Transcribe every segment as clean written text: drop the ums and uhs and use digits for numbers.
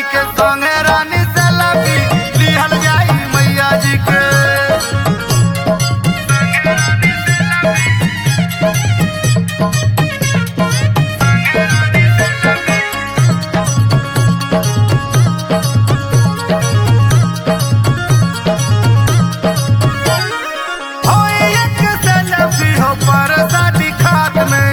के संगे रानी से लगी लिहल जाई मैया जी के। परसादी खात में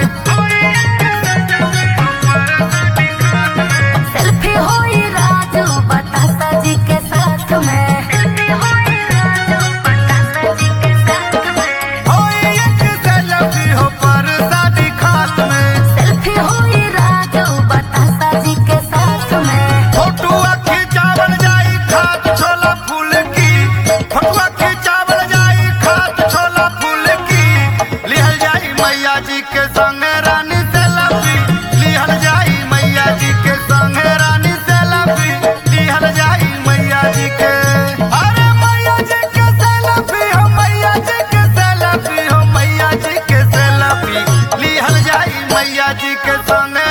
सेल्फी होई राजू बतासा जी के साथ में। सेल्फी होई राजू बतासा जी के साथ में। होई एक सेल्फी हो परसादी खात में। सेल्फी होई राजू बतासा जी के साथ में। फोटुआ खिंचावल जाई खात छोला फूल की। फोटुआ खिंचावल जाई खात छोला फूल की। लिहल जाई मैया जी के संग रानी से लपी। लिहल जाई मैया जी के संग रानी से लपी। लिहल जाई मैया जी के। अरे मैया जी के सेल्फी हो मैया जी के सेल्फी हो मैया जी के सेल्फी। लिहल जाई मैया जी के संग